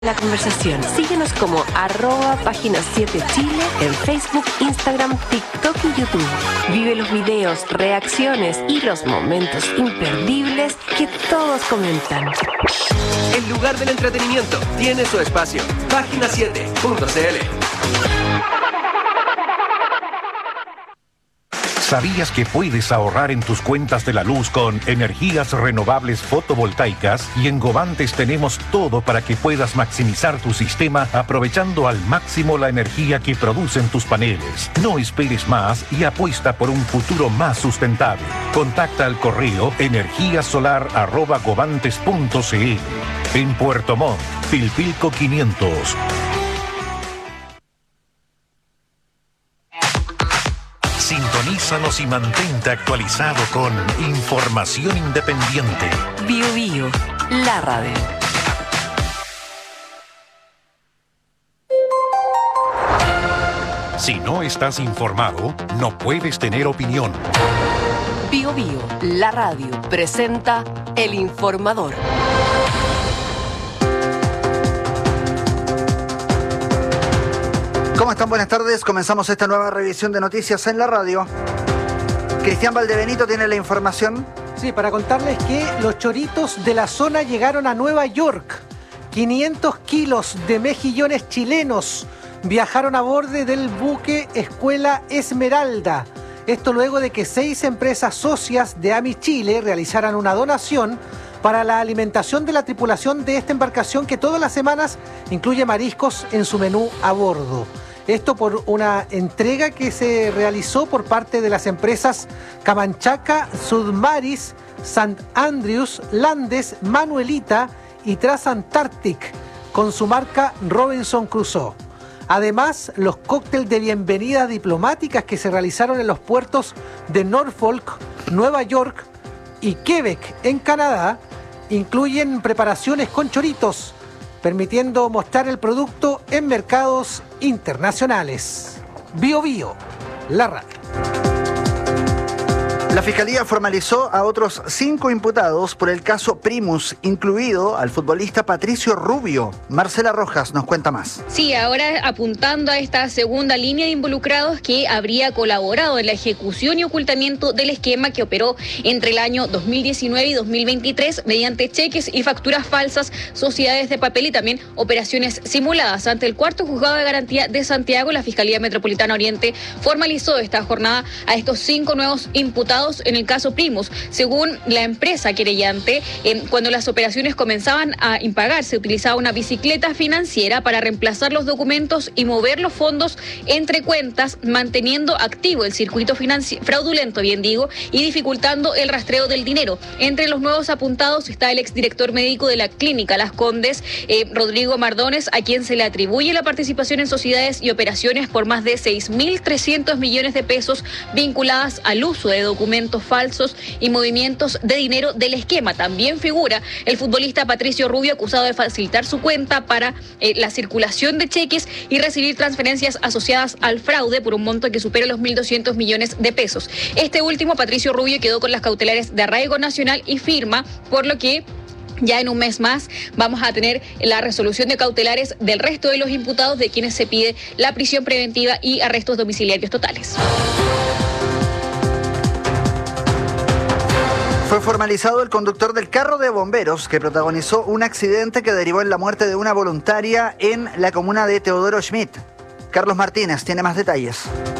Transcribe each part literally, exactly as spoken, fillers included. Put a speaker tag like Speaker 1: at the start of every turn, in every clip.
Speaker 1: La conversación. Síguenos como arroba página siete Chile en Facebook, Instagram, TikTok y YouTube. Vive los videos, reacciones y los momentos imperdibles que todos comentan.
Speaker 2: El lugar del entretenimiento tiene su espacio. página siete punto c l.
Speaker 3: ¿Sabías que puedes ahorrar en tus cuentas de la luz con energías renovables fotovoltaicas? Y en Govantes tenemos todo para que puedas maximizar tu sistema aprovechando al máximo la energía que producen tus paneles. No esperes más y apuesta por un futuro más sustentable. Contacta al correo energíasolar arroba govantes punto c l. En Puerto Montt, Pilpilco quinientos. Sintonízanos y mantente actualizado con información independiente.
Speaker 1: Bio Bio, la radio.
Speaker 3: Si no estás informado, no puedes tener opinión.
Speaker 1: Bio Bio, la radio, presenta El Informador.
Speaker 4: ¿Cómo están? Buenas tardes. Comenzamos esta nueva revisión de noticias en la radio. Cristian Valdebenito tiene la información.
Speaker 5: Sí, para contarles que los choritos de la zona llegaron a Nueva York. quinientos kilos de mejillones chilenos viajaron a bordo del buque Escuela Esmeralda. Esto luego de que seis empresas socias de AMI Chile realizaran una donación para la alimentación de la tripulación de esta embarcación que todas las semanas incluye mariscos en su menú a bordo. Esto por una entrega que se realizó por parte de las empresas Camanchaca, Sudmaris, Sant Andrews, Landes, Manuelita y Transantarctic con su marca Robinson Crusoe. Además, los cócteles de bienvenida diplomáticas que se realizaron en los puertos de Norfolk, Nueva York y Quebec en Canadá incluyen preparaciones con choritos, permitiendo mostrar el producto en mercados internacionales. Bio Bio, la radio.
Speaker 4: La Fiscalía formalizó a otros cinco imputados por el caso Primus, incluido al futbolista Patricio Rubio. Marcela Rojas nos cuenta más.
Speaker 6: Sí, ahora apuntando a esta segunda línea de involucrados que habría colaborado en la ejecución y ocultamiento del esquema que operó entre el año dos mil diecinueve y dos mil veintitrés mediante cheques y facturas falsas, sociedades de papel y también operaciones simuladas. Ante el cuarto juzgado de garantía de Santiago, la Fiscalía Metropolitana Oriente formalizó esta jornada a estos cinco nuevos imputados en el caso Primus. Según la empresa querellante, eh, cuando las operaciones comenzaban a impagar, se utilizaba una bicicleta financiera para reemplazar los documentos y mover los fondos entre cuentas, manteniendo activo el circuito financi- fraudulento, bien digo, y dificultando el rastreo del dinero. Entre los nuevos apuntados está el exdirector médico de la clínica Las Condes, eh, Rodrigo Mardones, a quien se le atribuye la participación en sociedades y operaciones por más de seis mil trescientos millones de pesos vinculadas al uso de documentos falsos y movimientos de dinero del esquema. También figura el futbolista Patricio Rubio, acusado de facilitar su cuenta para eh, la circulación de cheques y recibir transferencias asociadas al fraude por un monto que supera los mil doscientos millones de pesos. Este último, Patricio Rubio, quedó con las cautelares de arraigo nacional y firma, por lo que ya en un mes más vamos a tener la resolución de cautelares del resto de los imputados, de quienes se pide la prisión preventiva y arrestos domiciliarios totales.
Speaker 4: Fue formalizado el conductor del carro de bomberos que protagonizó un accidente que derivó en la muerte de una voluntaria en la comuna de Teodoro Schmidt. Carlos Martínez tiene más detalles.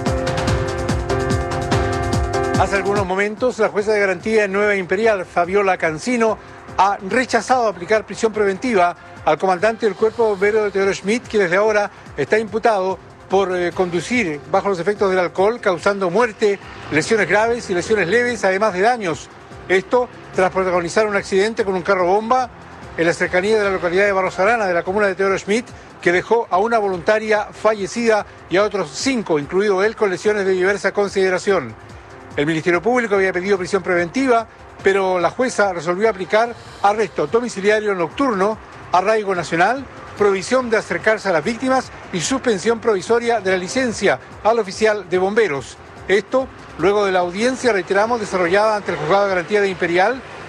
Speaker 7: Hace algunos momentos, la jueza de garantía en Nueva Imperial, Fabiola Cancino, ha rechazado aplicar prisión preventiva al comandante del Cuerpo de Bomberos de Teodoro Schmidt, quien desde ahora está imputado por eh, conducir bajo los efectos del alcohol, causando muerte, lesiones graves y lesiones leves, además de daños. Esto tras protagonizar un accidente con un carro bomba en la cercanía de la localidad de Barros Arana, de la comuna de Teodoro Schmidt, que dejó a una voluntaria fallecida y a otros cinco, incluido él, con lesiones de diversa consideración. El Ministerio Público había pedido prisión preventiva, pero la jueza resolvió aplicar arresto domiciliario nocturno, arraigo nacional, prohibición de acercarse a las víctimas y suspensión provisoria de la licencia al oficial de bomberos. Esto luego de la audiencia, reiteramos, desarrollada ante el Juzgado de Garantía de Imperial,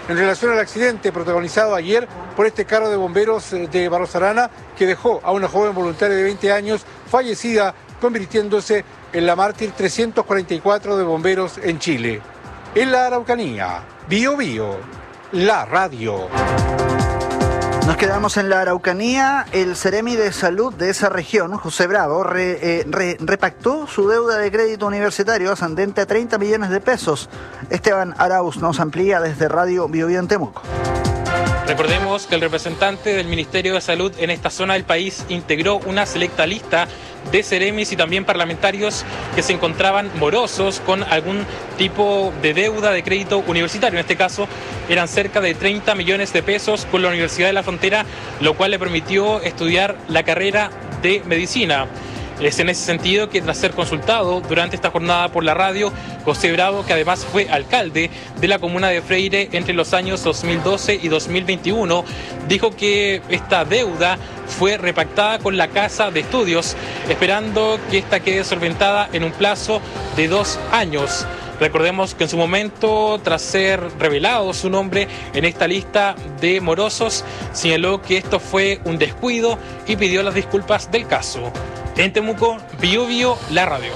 Speaker 7: en relación al accidente protagonizado ayer por este carro de bomberos de Barros Arana que dejó a una joven voluntaria de veinte años fallecida, convirtiéndose en la mártir trescientos cuarenta y cuatro de bomberos en Chile. En la Araucanía, Bío Bío, la radio.
Speaker 4: Nos quedamos en la Araucanía. El Ceremi de Salud de esa región, José Bravo, re, eh, re, repactó su deuda de crédito universitario ascendente a treinta millones de pesos. Esteban Arauz nos amplía desde Radio Bío Bío en Temuco.
Speaker 8: Recordemos que el representante del Ministerio de Salud en esta zona del país integró una selecta lista de ceremis y también parlamentarios que se encontraban morosos con algún tipo de deuda de crédito universitario. En este caso eran cerca de treinta millones de pesos con la Universidad de la Frontera, lo cual le permitió estudiar la carrera de medicina. Es en ese sentido que, tras ser consultado durante esta jornada por la radio, José Bravo, que además fue alcalde de la comuna de Freire entre los años dos mil doce y dos mil veintiuno, dijo que esta deuda fue repactada con la Casa de Estudios, esperando que esta quede solventada en un plazo de dos años. Recordemos que en su momento, tras ser revelado su nombre en esta lista de morosos, señaló que esto fue un descuido y pidió las disculpas del caso. En Temuco, Bío Bío, la radio.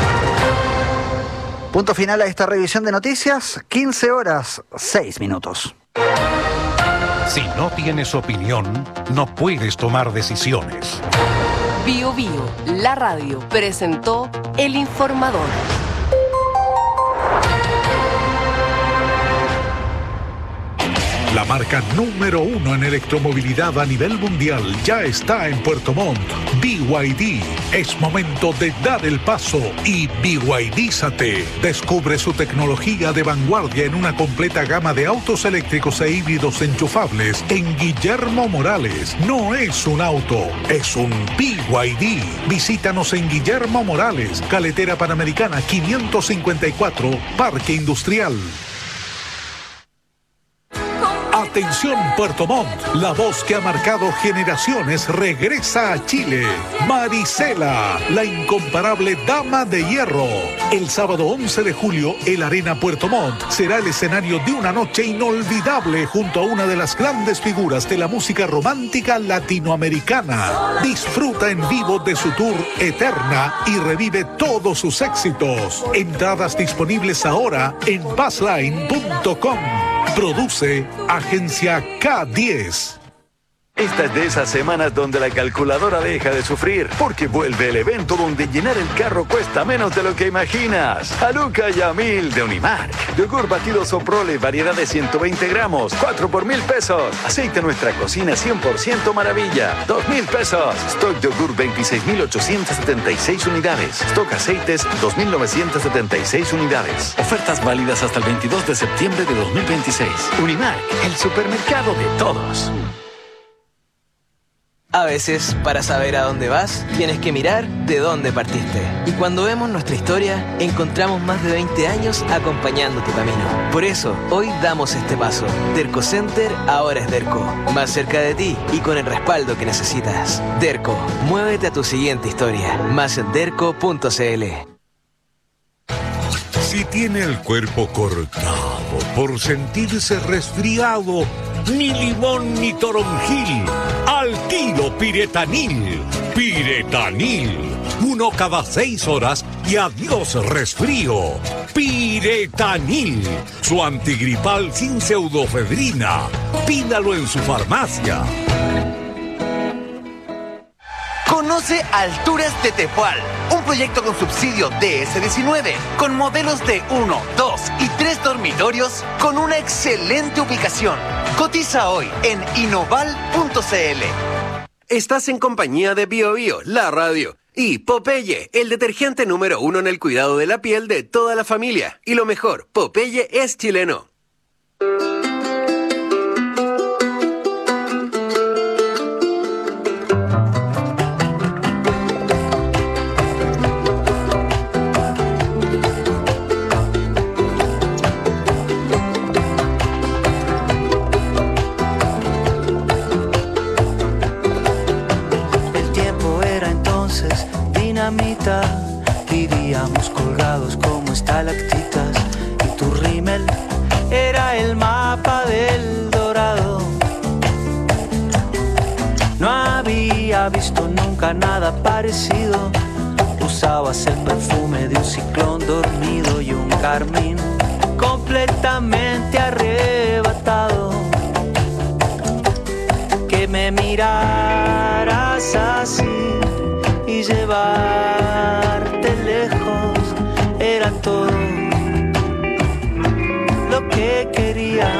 Speaker 4: Punto final a esta revisión de noticias, quince horas, seis minutos.
Speaker 3: Si no tienes opinión, no puedes tomar decisiones.
Speaker 1: Bío Bío, la radio, presentó El Informador.
Speaker 9: La marca número uno en electromovilidad a nivel mundial ya está en Puerto Montt. B Y D. Es momento de dar el paso y B Y D-zate. Descubre su tecnología de vanguardia en una completa gama de autos eléctricos e híbridos enchufables en Guillermo Morales. No es un auto, es un B Y D. Visítanos en Guillermo Morales, Carretera Panamericana quinientos cincuenta y cuatro, Parque Industrial. Atención Puerto Montt, la voz que ha marcado generaciones regresa a Chile. Marisela, la incomparable dama de hierro. El sábado once de julio, el Arena Puerto Montt será el escenario de una noche inolvidable junto a una de las grandes figuras de la música romántica latinoamericana. Disfruta en vivo de su tour Eterna y revive todos sus éxitos. Entradas disponibles ahora en bassline punto com. Produce Agencia K diez.
Speaker 10: Esta es de esas semanas donde la calculadora deja de sufrir, porque vuelve el evento donde llenar el carro cuesta menos de lo que imaginas. Aluca Yamil de Unimark. Yogur batido Soprole, variedad de ciento veinte gramos, cuatro por mil pesos. Aceite Nuestra Cocina cien por ciento Maravilla, dos mil pesos. Stock yogur veintiséis mil ochocientas setenta y seis unidades. Stock aceites dos mil novecientas setenta y seis unidades. Ofertas válidas hasta el veintidós de septiembre de dos mil veintiséis. Unimark, el supermercado de todos.
Speaker 11: A veces, para saber a dónde vas, tienes que mirar de dónde partiste. Y cuando vemos nuestra historia, encontramos más de veinte años acompañando tu camino. Por eso, hoy damos este paso. Derco Center ahora es Derco. Más cerca de ti y con el respaldo que necesitas. Derco, muévete a tu siguiente historia. Más en derco punto c l.
Speaker 9: Si tiene el cuerpo cortado por sentirse resfriado, ni limón ni toronjil, al tiro Piretanil. Piretanil, uno cada seis horas y adiós resfrío. Piretanil, su antigripal sin pseudofedrina. Pídalo en su farmacia.
Speaker 12: Conoce Alturas de Tepual, un proyecto con subsidio D S diecinueve, con modelos de uno, dos y tres dormitorios, con una excelente ubicación. Cotiza hoy en inoval punto c l.
Speaker 2: Estás en compañía de Bío Bío, la radio, y Popeye, el detergente número uno en el cuidado de la piel de toda la familia. Y lo mejor, Popeye es chileno.
Speaker 13: Vivíamos colgados como estalactitas y tu rímel era era el mapa del Dorado. No había visto nunca nada parecido. Usabas el perfume de un ciclón dormido y un carmín completamente arrebatado. Que me miraras así y llevarte lejos era todo lo que quería.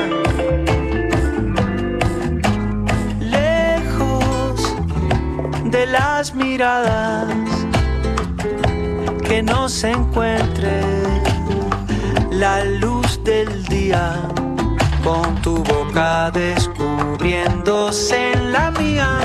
Speaker 13: Lejos de las miradas, que no se encuentre la luz del día, con tu boca descubriéndose en la mía.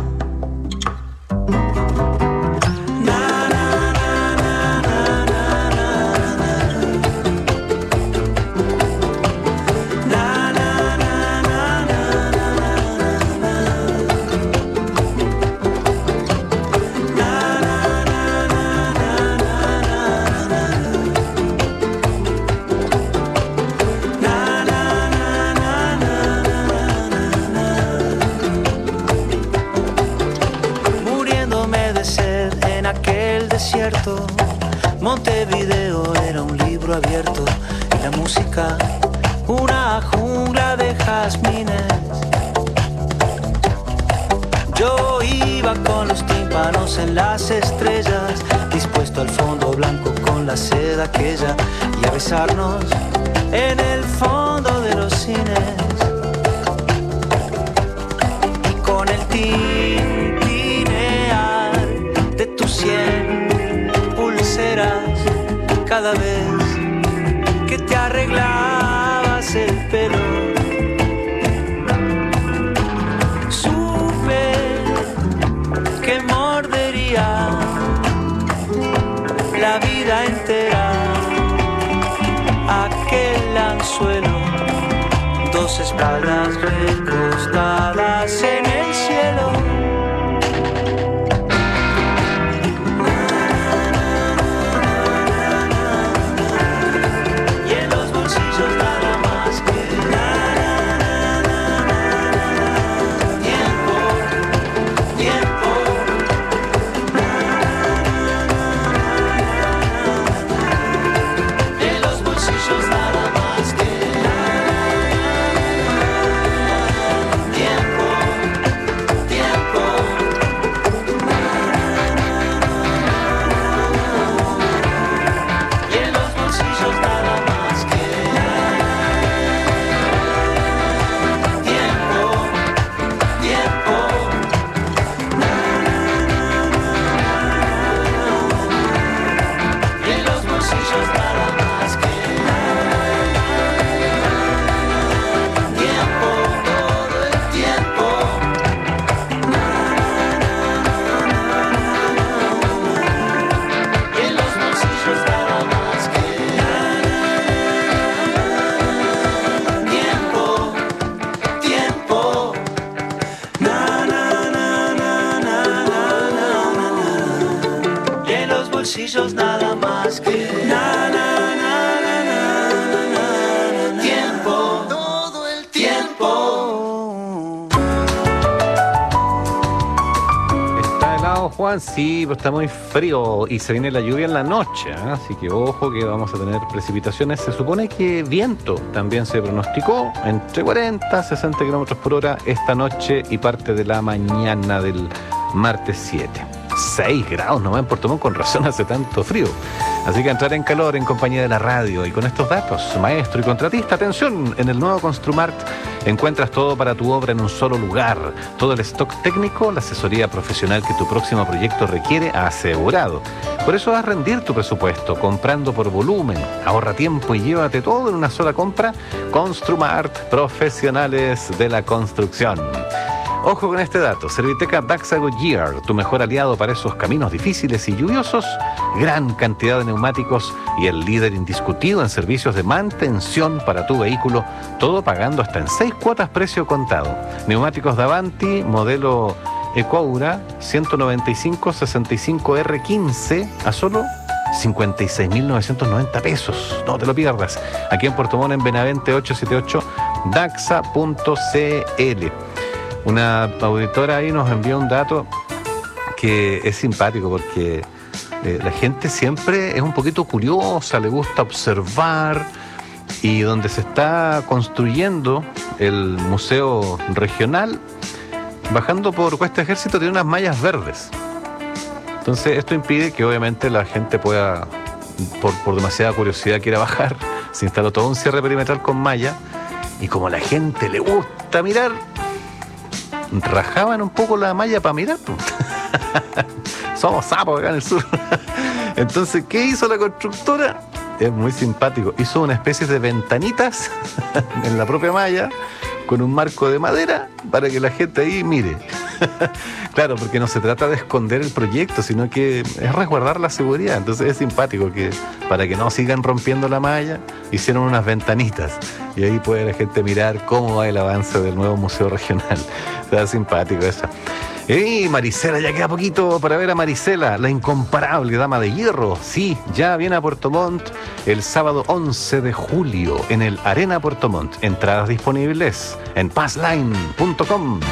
Speaker 13: Montevideo era un libro abierto y la música una jungla de jazmines. Yo iba con los tímpanos en las estrellas, dispuesto al fondo blanco con la seda aquella, y a besarnos en el fondo de los cines. Y con el tintinear de tu sien cada vez que te arreglabas el pelo, supe que mordería la vida entera aquel anzuelo, dos espaldas recostadas en el cielo. Nada más que na, na, na, na, na, na, na, tiempo, todo el tiempo.
Speaker 14: Está helado, Juan, sí, pero está muy frío y se viene la lluvia en la noche, ¿eh? Así que ojo que vamos a tener precipitaciones. Se supone que viento también se pronosticó entre cuarenta a sesenta kilómetros por hora esta noche y parte de la mañana del martes siete. seis grados nomás en Puerto Montt, con razón hace tanto frío. Así que entrar en calor en compañía de la radio. Y con estos datos, maestro y contratista, atención, en el nuevo Construmart encuentras todo para tu obra en un solo lugar. Todo el stock técnico, la asesoría profesional que tu próximo proyecto requiere, asegurado. Por eso haz rendir tu presupuesto, comprando por volumen. Ahorra tiempo y llévate todo en una sola compra. Construmart, profesionales de la construcción. Ojo con este dato, Serviteca Daxa Goodyear, tu mejor aliado para esos caminos difíciles y lluviosos, gran cantidad de neumáticos y el líder indiscutido en servicios de mantención para tu vehículo, todo pagando hasta en seis cuotas precio contado. Neumáticos Davanti, modelo Ecoura, ciento noventa y cinco sesenta y cinco R quince, a solo cincuenta y seis mil novecientos noventa pesos. No te lo pierdas. Aquí en Puerto Montt, en Benavente ochocientos setenta y ocho, daxa punto c l. Una auditora ahí nos envió un dato que es simpático porque eh, la gente siempre es un poquito curiosa, le gusta observar, y donde se está construyendo el museo regional, bajando por Cuesta Ejército, tiene unas mallas verdes. Entonces esto impide que obviamente la gente pueda, por, por demasiada curiosidad, quiera bajar. Se instaló todo un cierre perimetral con malla, y como a la gente le gusta mirar, rajaban un poco la malla para mirar. Somos sapos acá en el sur. Entonces, ¿qué hizo la constructora? Es muy simpático. Hizo una especie de ventanitas en la propia malla, con un marco de madera, para que la gente ahí mire. Claro, porque no se trata de esconder el proyecto, sino que es resguardar la seguridad. Entonces es simpático que, para que no sigan rompiendo la malla, hicieron unas ventanitas, y ahí puede la gente mirar cómo va el avance del nuevo museo regional. Está simpático eso. Y Marisela, ya queda poquito para ver a Marisela, la incomparable dama de hierro. Sí, ya viene a Puerto Montt el sábado once de julio en el Arena Puerto Montt. Entradas disponibles en passline punto com.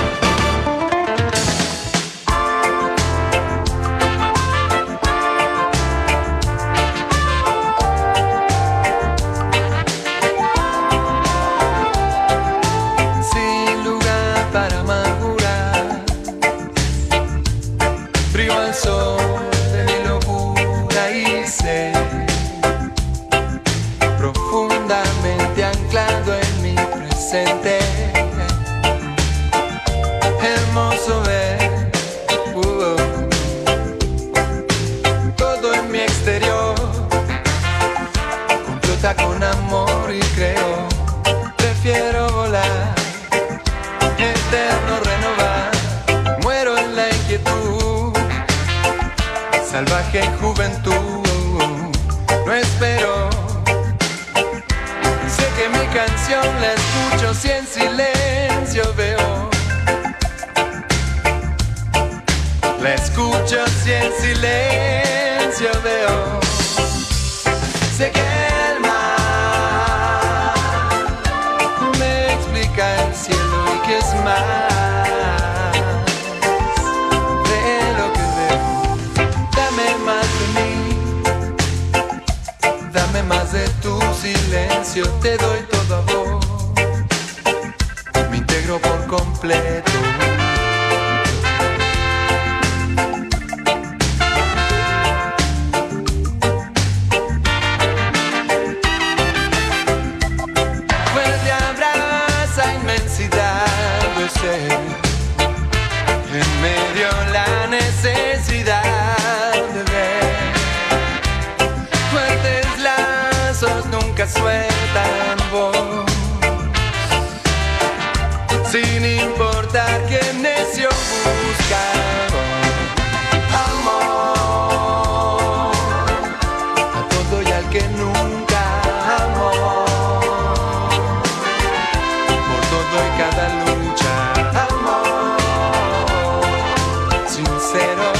Speaker 15: Salvaje juventud, no espero. Sé que mi canción la escucho si en silencio veo. La escucho si en silencio veo. Sé que el mar me explica el cielo y que es más. Más de tu silencio, te doy todo a vos, me integro por completo. Fuerte abraza inmensidad de ser, en medio la necesidad de ver. Fuertes lazos nunca sueltan voz, sin importar qué necio busca amor a todo y al que nunca amó, por todo y cada lucha, amor sincero.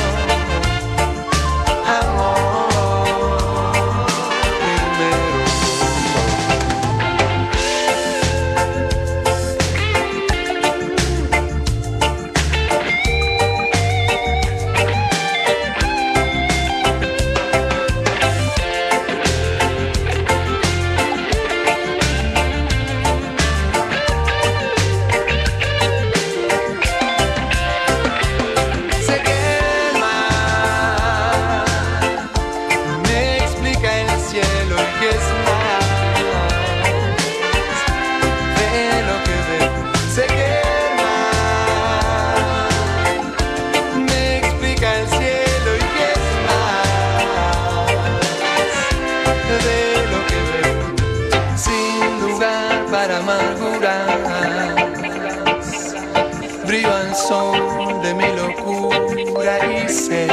Speaker 15: De mi locura y ser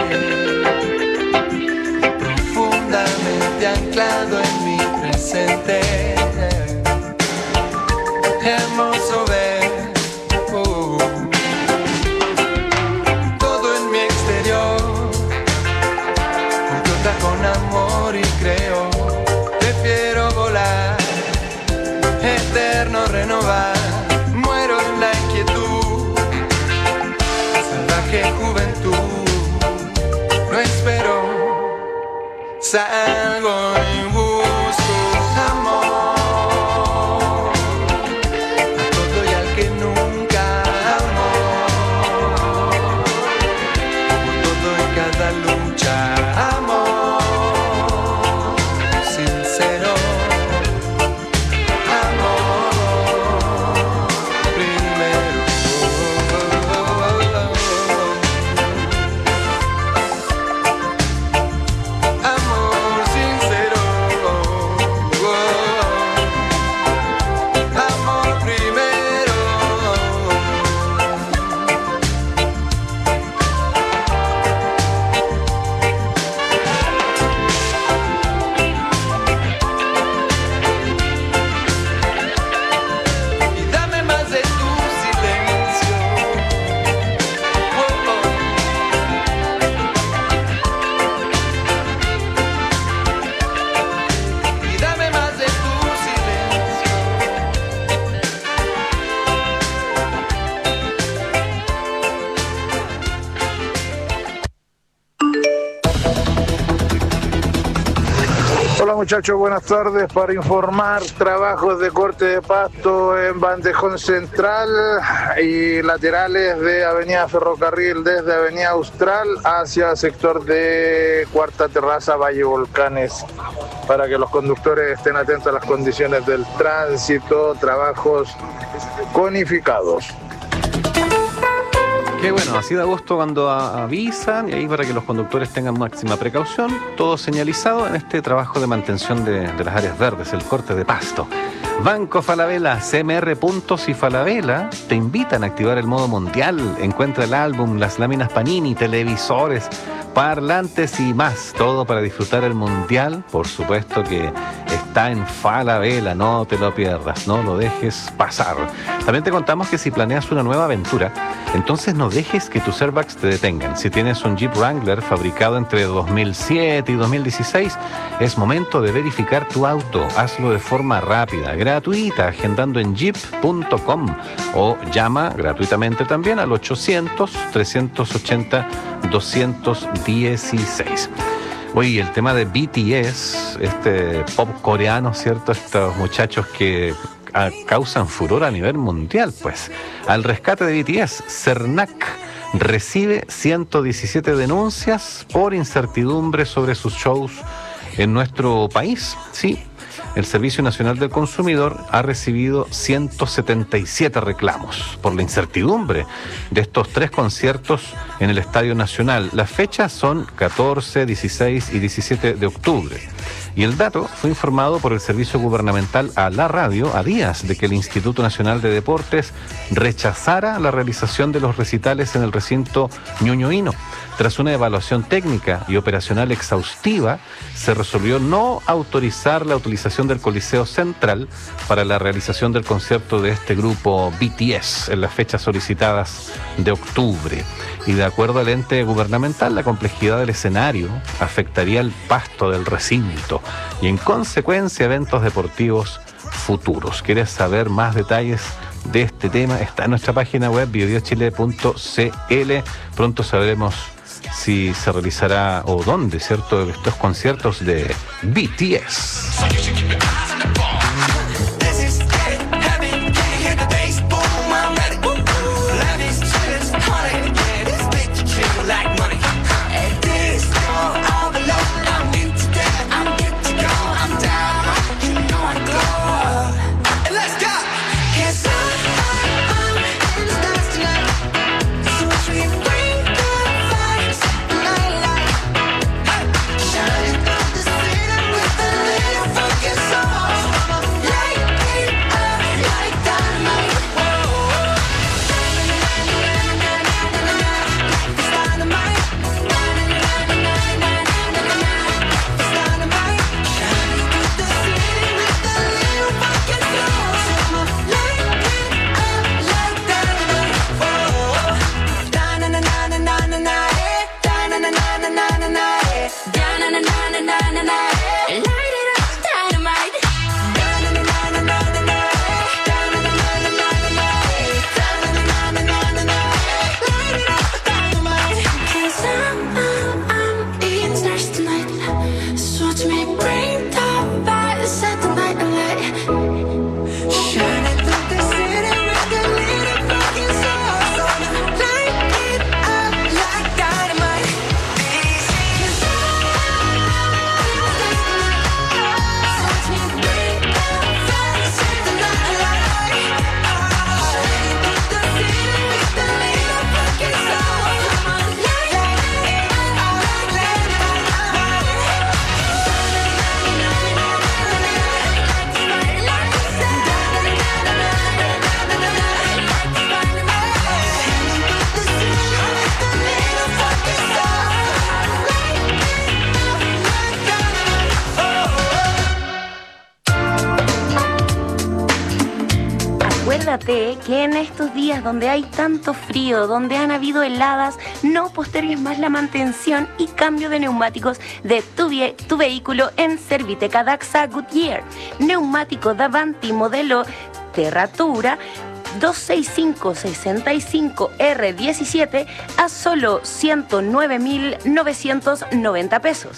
Speaker 15: profundamente anclado en mi presente. Hermoso ver oh, todo en mi exterior, complota con amor. tú. No espero, salgo y busco amor a todo y al que nunca amó. Por todo y cada lucha, amor sincero.
Speaker 16: Muchachos, buenas tardes. Para informar, trabajos de corte de pasto en Bandejón Central y laterales de Avenida Ferrocarril desde Avenida Austral hacia sector de Cuarta Terraza, Valle Volcanes, para que los conductores estén atentos a las condiciones del tránsito, trabajos conificados.
Speaker 14: Qué bueno, así da gusto cuando avisan, y ahí para que los conductores tengan máxima precaución, todo señalizado en este trabajo de mantención de, de las áreas verdes, el corte de pasto. Banco Falabella, C M R Puntos y Falabella te invitan a activar el modo mundial. Encuentra el álbum, las láminas Panini, televisores, parlantes y más, todo para disfrutar el mundial. Por supuesto que está en Falabella, no te lo pierdas, no lo dejes pasar. También te contamos que si planeas una nueva aventura, entonces no dejes que tus airbags te detengan. Si tienes un Jeep Wrangler fabricado entre dos mil siete y dos mil dieciséis, es momento de verificar tu auto. Hazlo de forma rápida, gratuita, agendando en jeep punto com o llama gratuitamente también al ochocientos, trescientos ochenta, doscientos dieciséis. Oye, el tema de B T S, este pop coreano, ¿cierto? Estos muchachos que a, causan furor a nivel mundial, pues. Al rescate de B T S, CERNAC recibe ciento diecisiete denuncias por incertidumbre sobre sus shows en nuestro país. Sí, el Servicio Nacional del Consumidor ha recibido ciento setenta y siete reclamos por la incertidumbre de estos tres conciertos en el Estadio Nacional. Las fechas son catorce, dieciséis y diecisiete de octubre. Y el dato fue informado por el Servicio Gubernamental a la radio a días de que el Instituto Nacional de Deportes rechazara la realización de los recitales en el recinto ñuñoíno. Tras una evaluación técnica y operacional exhaustiva, se resolvió no autorizar la utilización del Coliseo Central para la realización del concierto de este grupo B T S en las fechas solicitadas de octubre. Y de acuerdo al ente gubernamental, la complejidad del escenario afectaría el pasto del recinto y, en consecuencia, eventos deportivos futuros. ¿Quieres saber más detalles de este tema? Está en nuestra página web biobiochile punto c l. Pronto sabremos si se realizará o dónde, ¿cierto?, estos conciertos de B T S.
Speaker 17: Shining through the city with a little focus.
Speaker 1: Recuérdate que en estos días donde hay tanto frío, donde han habido heladas, no postergues más la mantención y cambio de neumáticos de tu, vie- tu vehículo en Serviteca Daxa Goodyear. Neumático Davanti modelo Terratura doscientos sesenta y cinco sesenta y cinco R diecisiete a solo ciento nueve mil novecientos noventa pesos.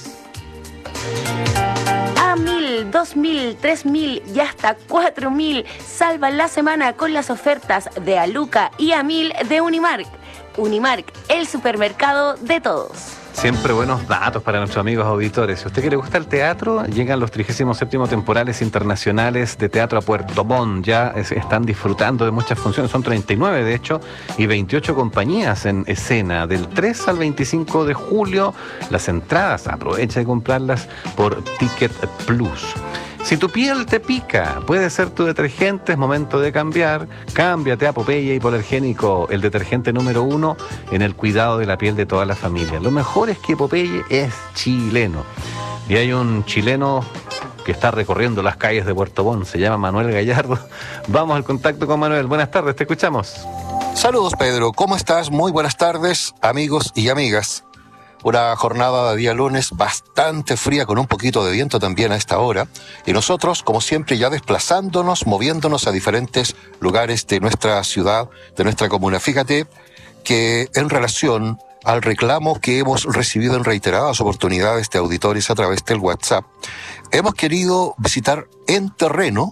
Speaker 1: A mil, dos mil, tres mil y hasta cuatro mil. Salva la semana con las ofertas de Aluca y a mil de Unimark. Unimark, el supermercado de todos.
Speaker 14: Siempre buenos datos para nuestros amigos auditores. Si a usted que le gusta el teatro, llegan los trigésimo séptimo temporales internacionales de teatro a Puerto Montt. Ya es, están disfrutando de muchas funciones, son treinta y nueve de hecho, y veintiocho compañías en escena. Del tres al veinticinco de julio, las entradas, aprovecha de comprarlas por Ticket Plus. Si tu piel te pica, puede ser tu detergente, es momento de cambiar. Cámbiate a Popeye Hipoalergénico, el detergente número uno en el cuidado de la piel de toda la familia. Lo mejor es que Popeye es chileno. Y hay un chileno que está recorriendo las calles de Puerto Montt, se llama Manuel Gallardo. Vamos al contacto con Manuel. Buenas tardes, te escuchamos.
Speaker 17: Saludos, Pedro. ¿Cómo estás? Muy buenas tardes, amigos y amigas. Una jornada de día lunes bastante fría, con un poquito de viento también a esta hora. Y nosotros, como siempre, ya desplazándonos, moviéndonos a diferentes lugares de nuestra ciudad, de nuestra comuna. Fíjate que en relación al reclamo que hemos recibido en reiteradas oportunidades de auditores a través del WhatsApp, hemos querido visitar en terreno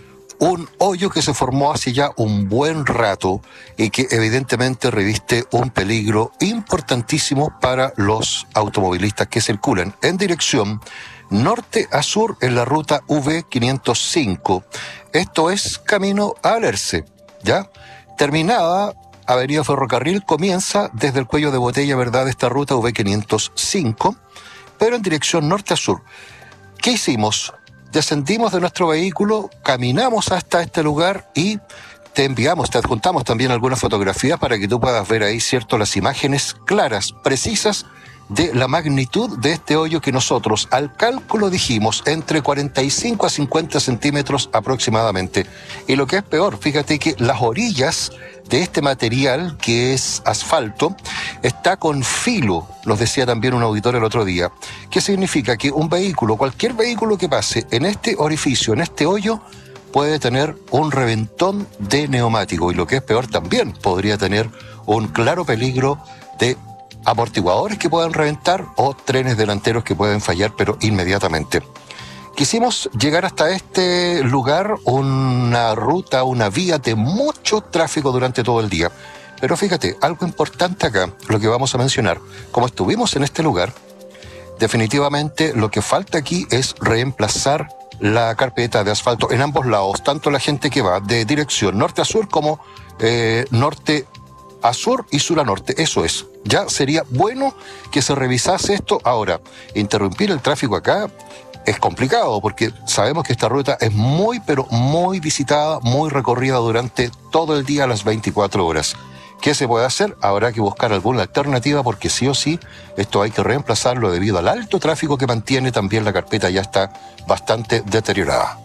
Speaker 17: un hoyo que se formó hace ya un buen rato y que evidentemente reviste un peligro importantísimo para los automovilistas que circulan en dirección norte a sur en la ruta V quinientos cinco. Esto es camino a Alerce, ¿ya? Terminada Avenida Ferrocarril, comienza desde el cuello de botella, ¿verdad?, esta ruta V quinientos cinco, pero en dirección norte a sur. ¿Qué hicimos? Descendimos de nuestro vehículo, caminamos hasta este lugar y te enviamos, te adjuntamos también algunas fotografías para que tú puedas ver ahí, cierto, las imágenes claras, precisas de la magnitud de este hoyo que nosotros al cálculo dijimos entre cuarenta y cinco a cincuenta centímetros aproximadamente. Y lo que es peor, fíjate que las orillas de este material, que es asfalto, está con filo, nos decía también un auditor el otro día. ¿Qué significa? Que un vehículo, cualquier vehículo que pase en este orificio, en este hoyo, puede tener un reventón de neumático. Y lo que es peor también, podría tener un claro peligro de amortiguadores que puedan reventar o trenes delanteros que pueden fallar, pero inmediatamente. Quisimos llegar hasta este lugar, una ruta, una vía de mucho tráfico durante todo el día. Pero fíjate, algo importante acá, lo que vamos a mencionar. Como estuvimos en este lugar, definitivamente lo que falta aquí es reemplazar la carpeta de asfalto en ambos lados, tanto la gente que va de dirección norte a sur como eh, norte a sur y sur a norte. Eso es. Ya sería bueno que se revisase esto. Ahora, interrumpir el tráfico acá es complicado porque sabemos que esta ruta es muy, pero muy visitada, muy recorrida durante todo el día a las veinticuatro horas. ¿Qué se puede hacer? Habrá que buscar alguna alternativa porque sí o sí esto hay que reemplazarlo debido al alto tráfico que mantiene. También la carpeta ya está bastante deteriorada.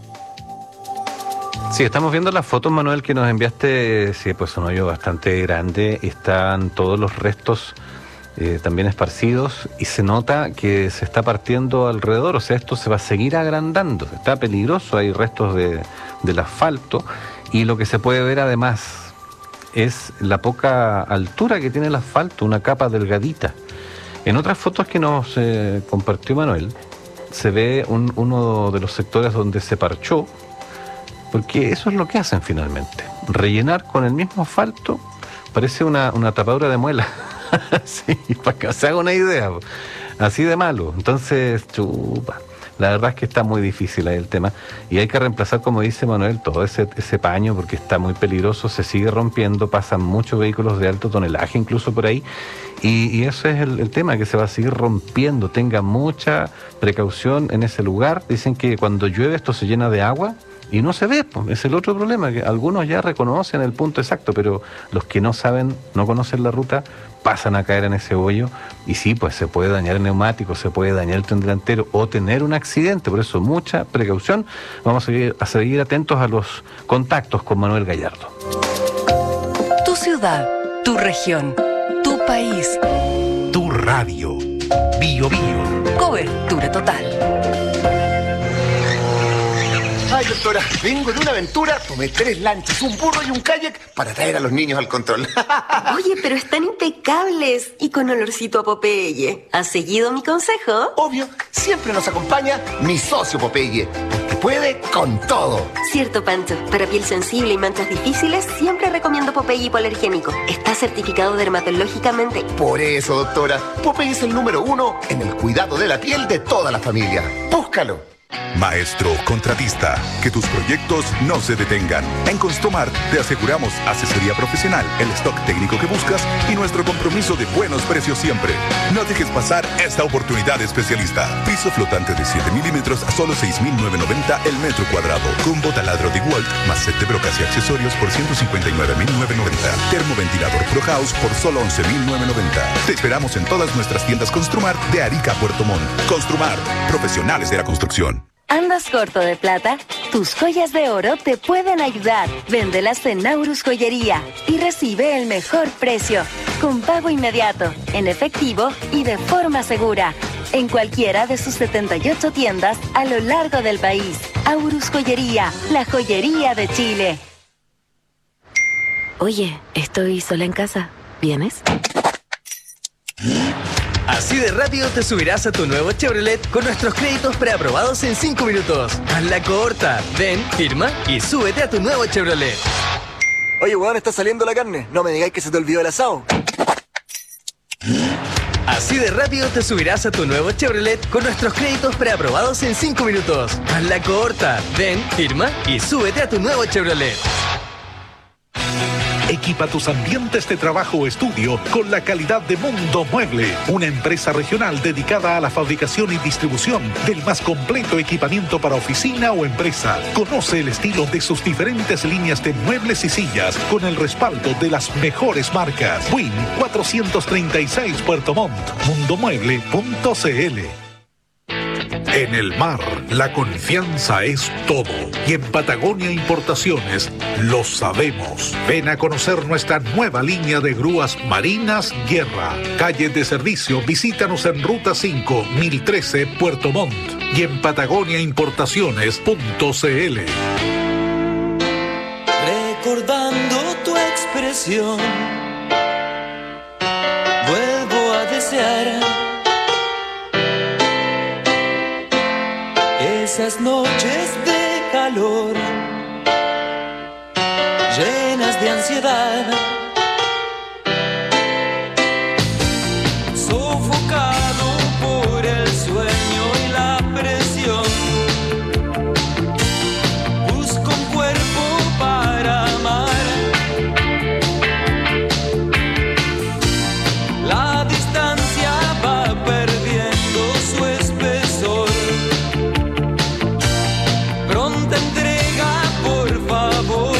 Speaker 14: Sí, estamos viendo las fotos, Manuel, que nos enviaste. Sí, pues un hoyo bastante grande. Están todos los restos eh, también esparcidos y se nota que se está partiendo alrededor. O sea, esto se va a seguir agrandando. Está peligroso, hay restos de, del asfalto. Y lo que se puede ver además es la poca altura que tiene el asfalto, una capa delgadita. En otras fotos que nos eh, compartió Manuel, se ve un, uno de los sectores donde se parchó, porque eso es lo que hacen finalmente. Rellenar con el mismo asfalto parece una, una tapadura de muela. Sí, para que se haga una idea. Así de malo. Entonces, chupa. La verdad es que está muy difícil ahí el tema. Y hay que reemplazar, como dice Manuel, todo ese, ese paño porque está muy peligroso, se sigue rompiendo, pasan muchos vehículos de alto tonelaje incluso por ahí. Y, y eso es el, el tema, que se va a seguir rompiendo. Tenga mucha precaución en ese lugar. Dicen que cuando llueve esto se llena de agua y no se ve, pues. Es el otro problema, que algunos ya reconocen el punto exacto, pero los que no saben, no conocen la ruta, pasan a caer en ese hoyo y sí, pues se puede dañar el neumático, se puede dañar el tren delantero o tener un accidente. Por eso mucha precaución. Vamos a seguir, a seguir atentos a los contactos con Manuel Gallardo.
Speaker 1: Tu ciudad, tu región, tu país,
Speaker 3: tu radio. Bio Bio.
Speaker 1: Cobertura total.
Speaker 18: Ay, doctora, vengo de una aventura, tomé tres lanchas, un burro y un kayak para traer a los niños al control.
Speaker 19: Oye, pero están impecables y con olorcito a Popeye. ¿Has seguido mi consejo?
Speaker 18: Obvio, siempre nos acompaña mi socio Popeye, porque puede con todo.
Speaker 19: Cierto, Pancho. Para piel sensible y manchas difíciles, siempre recomiendo Popeye hipoalergénico. Está certificado dermatológicamente.
Speaker 18: Por eso, doctora, Popeye es el número uno en el cuidado de la piel de toda la familia. Búscalo.
Speaker 20: Maestro contratista, que tus proyectos no se detengan. En Construmar te aseguramos asesoría profesional, el stock técnico que buscas y nuestro compromiso de buenos precios siempre. No dejes pasar esta oportunidad especialista. Piso flotante de siete milímetros a solo seis mil novecientos noventa el metro cuadrado. Combo taladro de Walt más set de brocas y accesorios por ciento cincuenta y nueve mil novecientos noventa. Termoventilador Pro House por solo once mil novecientos noventa. Te esperamos en todas nuestras tiendas Construmar de Arica a Puerto Montt. Construmar, profesionales de la construcción.
Speaker 21: ¿Andas corto de plata? Tus joyas de oro te pueden ayudar. Véndelas en Naurus Joyería y recibe el mejor precio, con pago inmediato, en efectivo y de forma segura, en cualquiera de sus setenta y ocho tiendas a lo largo del país. Aurus Joyería, la joyería de Chile.
Speaker 22: Oye, estoy sola en casa. ¿Vienes?
Speaker 11: Así de rápido te subirás a tu nuevo Chevrolet con nuestros créditos preaprobados en cinco minutos. Hazla corta. Ven, firma y súbete a tu nuevo Chevrolet.
Speaker 23: Oye, weón, está saliendo la carne. No me digáis que se te olvidó el asado.
Speaker 11: Así de rápido te subirás a tu nuevo Chevrolet con nuestros créditos preaprobados en cinco minutos. Hazla corta. Ven, firma y súbete a tu nuevo Chevrolet.
Speaker 9: Equipa tus ambientes de trabajo o estudio con la calidad de Mundo Mueble, una empresa regional dedicada a la fabricación y distribución del más completo equipamiento para oficina o empresa. Conoce el estilo de sus diferentes líneas de muebles y sillas con el respaldo de las mejores marcas. Win cuatrocientos treinta y seis Puerto Montt, mundomueble punto cl. En el mar, la confianza es todo. Y en Patagonia Importaciones lo sabemos. Ven a conocer nuestra nueva línea de grúas marinas Guerra. Calle de servicio, visítanos en Ruta cinco, mil trece, Puerto Montt. Y en patagonia importaciones punto cl.
Speaker 13: Recordando tu expresión, vuelvo a desear esas noches de calor, llenas de ansiedad, sofocado por el sueño y la presión. Busco un cuerpo para amar. La distancia va perdiendo su espesor. Pronta entrega, por favor.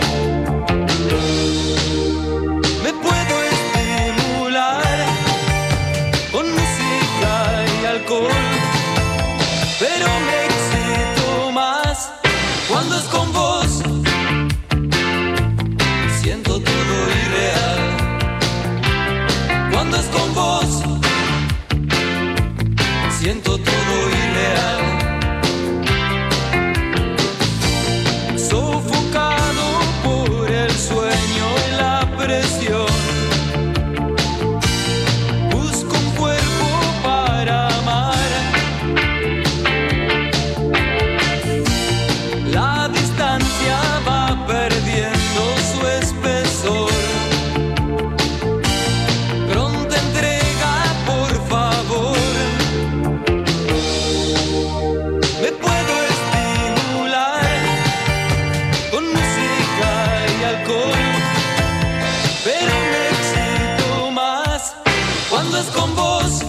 Speaker 13: Me puedo estimular con música y alcohol, pero me excito más cuando es con vos. Siento todo irreal cuando es con vos. Siento todo irreal. Sofocado por el sueño y la presión. Busco un cuerpo para amar. La distancia va perdiendo su espesor. Pronta entrega, por favor. Me puedo estimular con música y alcohol, pero me excito más cuando es con vos.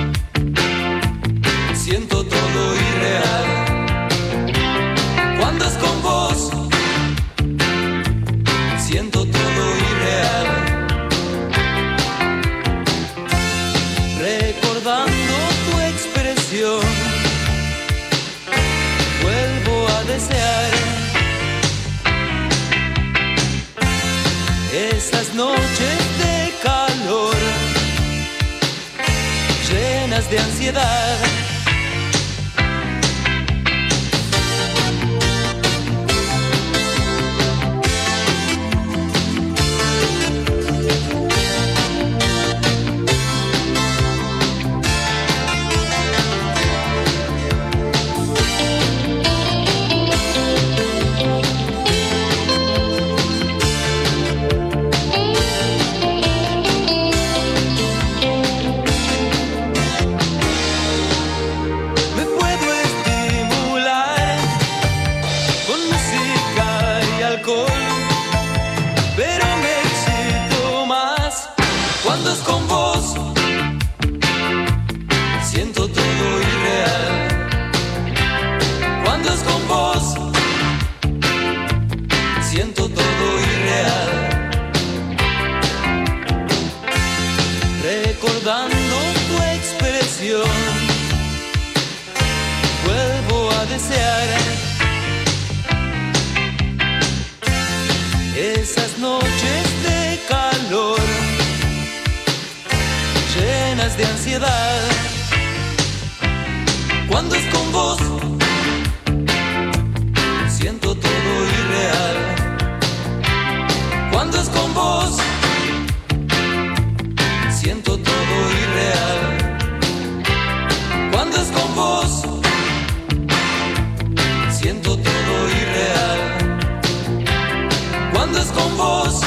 Speaker 13: Siento todo irreal cuando es con vos. Siento todo irreal. recordando tu expresión, vuelvo a desear esas noches de calor, llenas de ansiedad. Recordando tu expresión, vuelvo a desear esas noches de calor, llenas de ansiedad. Cuando es con vos, siento todo irreal. Cuando es con vos, siento todo irreal. Cuando es con vos, siento todo irreal. Cuando es con vos,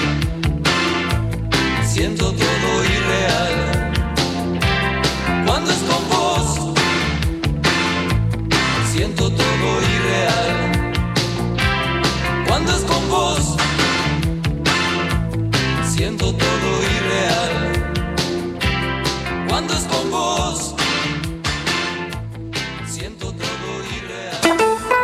Speaker 13: siento todo irreal. Cuando es con vos, siento todo irreal. Cuando es con vos, siento todo irreal. Cuando es con vos, siento todo irreal.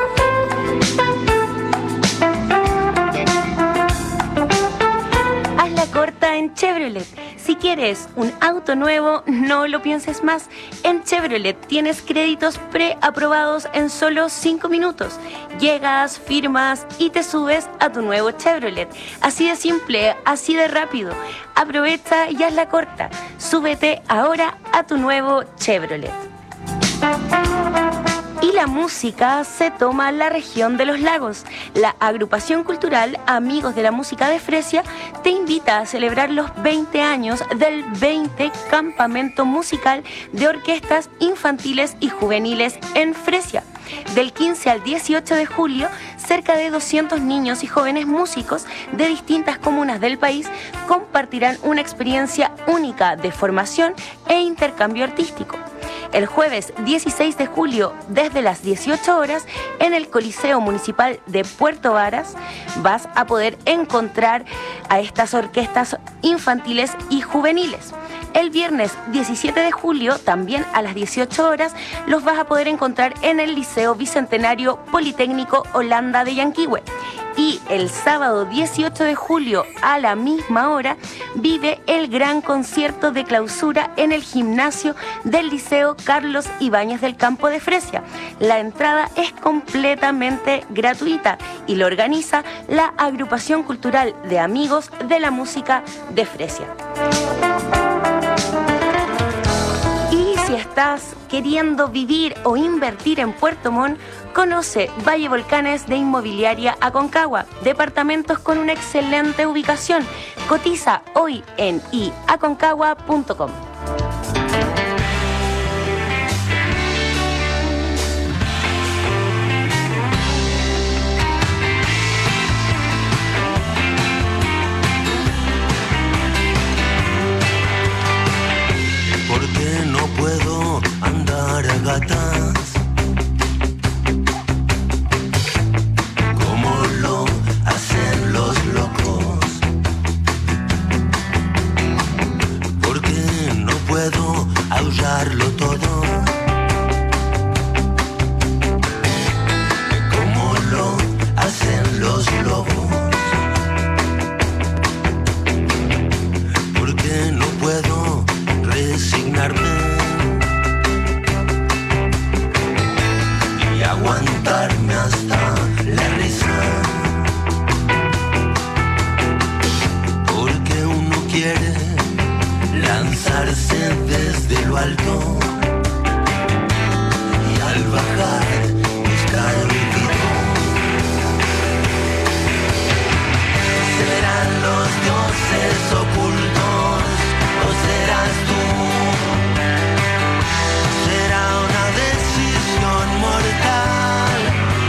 Speaker 1: Haz la corta en Chevrolet. Si quieres un auto nuevo, no lo pienses más. En Chevrolet tienes créditos preaprobados en solo cinco minutos. Llegas, firmas y te subes a tu nuevo Chevrolet. Así de simple, así de rápido. Aprovecha y haz la corta. Súbete ahora a tu nuevo Chevrolet. Y la música se toma la región de los lagos. La agrupación cultural Amigos de la Música de Fresia te invita a celebrar los veinte años del veinte Campamento Musical de Orquestas Infantiles y Juveniles en Fresia. Del quince al dieciocho de julio, cerca de doscientos niños y jóvenes músicos de distintas comunas del país compartirán una experiencia única de formación e intercambio artístico. El jueves dieciséis de julio, desde las dieciocho horas, en el Coliseo Municipal de Puerto Varas, vas a poder encontrar a estas orquestas infantiles y juveniles. El viernes diecisiete de julio, también a las dieciocho horas, los vas a poder encontrar en el Liceo Bicentenario Politécnico Holanda de Yanquihue. Y el sábado dieciocho de julio, a la misma hora, vive el gran concierto de clausura en el gimnasio del Liceo Carlos Ibáñez del Campo de Fresia. La entrada es completamente gratuita y lo organiza la Agrupación Cultural de Amigos de la Música de Fresia. Si estás queriendo vivir o invertir en Puerto Montt, conoce Valle Volcanes de Inmobiliaria Aconcagua, departamentos con una excelente ubicación. Cotiza hoy en i aconcagua punto com.
Speaker 5: Puedo andar a gatas como lo hacen los locos, porque no puedo aullarlo todo como lo hacen los lobos, porque no puedo resignarme lo alto y al bajar buscar olvido. Serán los dioses ocultos o serás tú. Será una decisión mortal.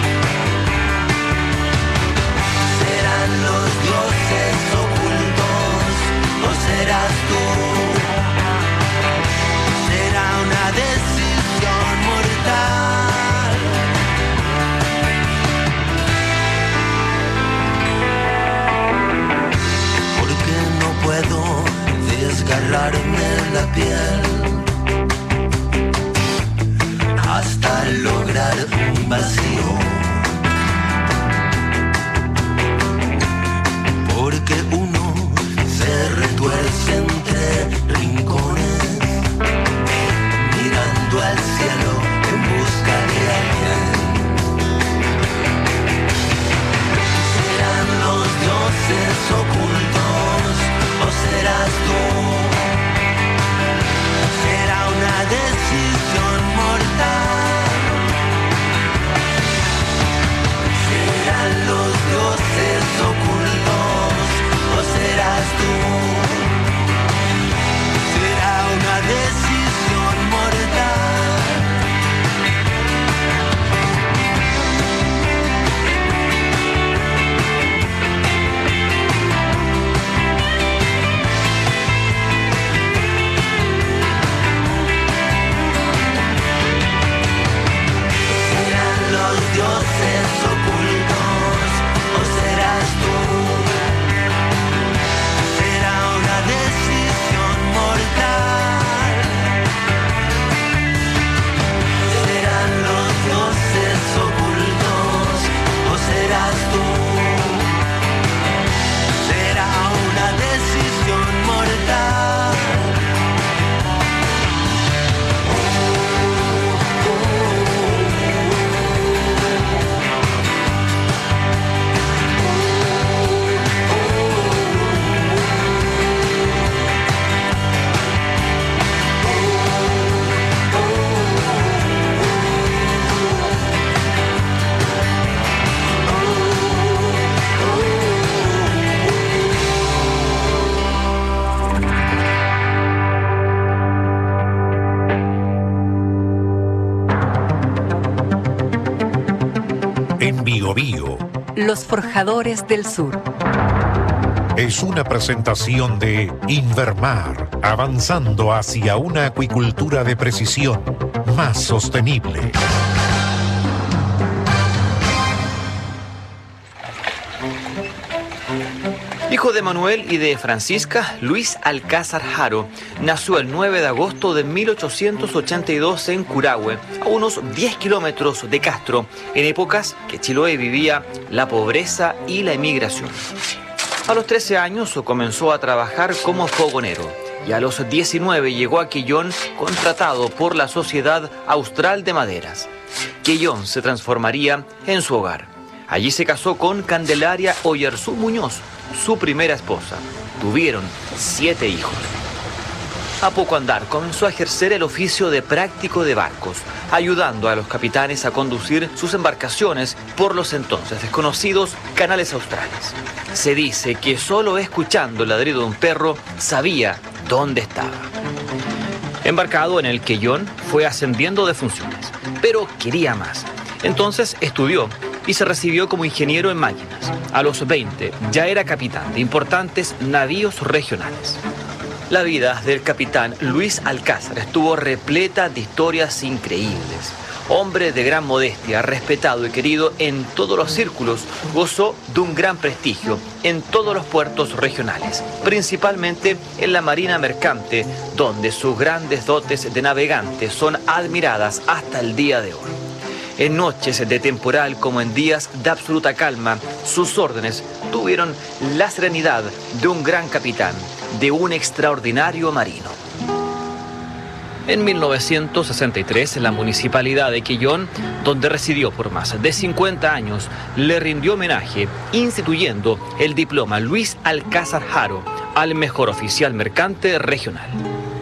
Speaker 5: Serán los dioses ocultos o serás tú. Será una decisión mortal. Porque no puedo desgarrarme la piel hasta lograr un vacío. Porque uno se retuerce entre rincones, mirando al cielo en busca de alguien. Serán los dioses ocultos o serás tú. Será una decisión mortal. Serán los dioses ocultos o serás tú. Será una decisión mortal. Serán los dioses ocultos o serás tú. Será una decisión mortal. Serán los dioses ocultos o serás tú. Será una decisión mortal.
Speaker 3: En Bio Bio
Speaker 1: Los Forjadores del Sur.
Speaker 3: es una presentación de Invermar, avanzando hacia una acuicultura de precisión más sostenible.
Speaker 6: Hijo de Manuel y de Francisca, Luis Alcázar Haro nació el nueve de agosto de mil ochocientos ochenta y dos en Curahue, a unos diez kilómetros de Castro, en épocas que Chiloé vivía la pobreza y la emigración. A los trece años comenzó a trabajar como fogonero y a los diecinueve llegó a Quillón contratado por la Sociedad Austral de Maderas. Quillón se transformaría en su hogar. Allí se casó con Candelaria Oyarzú Muñoz, su primera esposa. Tuvieron siete hijos. A poco andar comenzó a ejercer el oficio de práctico de barcos, ayudando a los capitanes a conducir sus embarcaciones por los entonces desconocidos canales australes. Se dice que solo escuchando el ladrido de un perro sabía dónde estaba. Embarcado en el Quillón, fue ascendiendo de funciones, pero quería más. Entonces estudió y se recibió como ingeniero en máquinas. A los veinte ya era capitán de importantes navíos regionales. La vida del capitán Luis Alcázar estuvo repleta de historias increíbles. Hombre de gran modestia, respetado y querido en todos los círculos, gozó de un gran prestigio en todos los puertos regionales, principalmente en la marina mercante, donde sus grandes dotes de navegante son admiradas hasta el día de hoy. En noches de temporal como en días de absoluta calma, sus órdenes tuvieron la serenidad de un gran capitán, de un extraordinario marino. En mil novecientos sesenta y tres, la municipalidad de Quillón, donde residió por más de cincuenta años, le rindió homenaje, instituyendo el diploma Luis Alcázar Haro al mejor oficial mercante regional.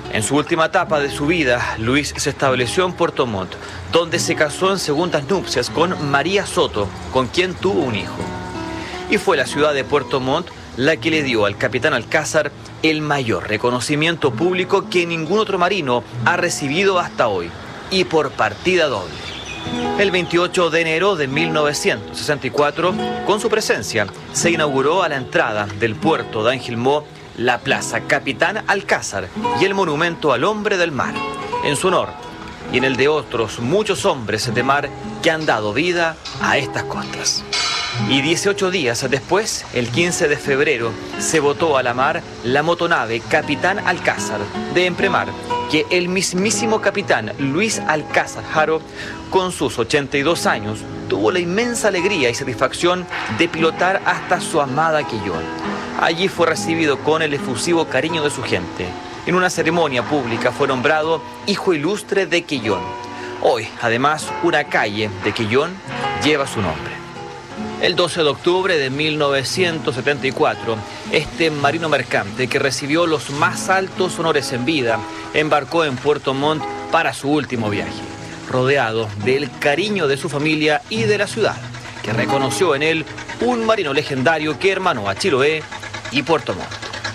Speaker 6: En su última etapa de su vida, Luis se estableció en Puerto Montt, donde se casó en segundas nupcias con María Soto, con quien tuvo un hijo. Y fue la ciudad de Puerto Montt la que le dio al capitán Alcázar el mayor reconocimiento público que ningún otro marino ha recibido hasta hoy, y por partida doble. El veintiocho de enero de mil novecientos sesenta y cuatro, con su presencia, se inauguró a la entrada del puerto de Angilmó la Plaza Capitán Alcázar y el Monumento al Hombre del Mar, en su honor y en el de otros muchos hombres de mar que han dado vida a estas costas. Y dieciocho días después, el quince de febrero, se botó a la mar la motonave Capitán Alcázar de Empremar, que el mismísimo capitán Luis Alcázar Haro, con sus ochenta y dos años, tuvo la inmensa alegría y satisfacción de pilotar hasta su amada Quillón. Allí fue recibido con el efusivo cariño de su gente. En una ceremonia pública fue nombrado Hijo Ilustre de Quillón. Hoy, además, una calle de Quillón lleva su nombre. El doce de octubre de mil novecientos setenta y cuatro, este marino mercante que recibió los más altos honores en vida, embarcó en Puerto Montt para su último viaje, rodeado del cariño de su familia y de la ciudad, que reconoció en él un marino legendario que hermanó a Chiloé y Puerto Montt.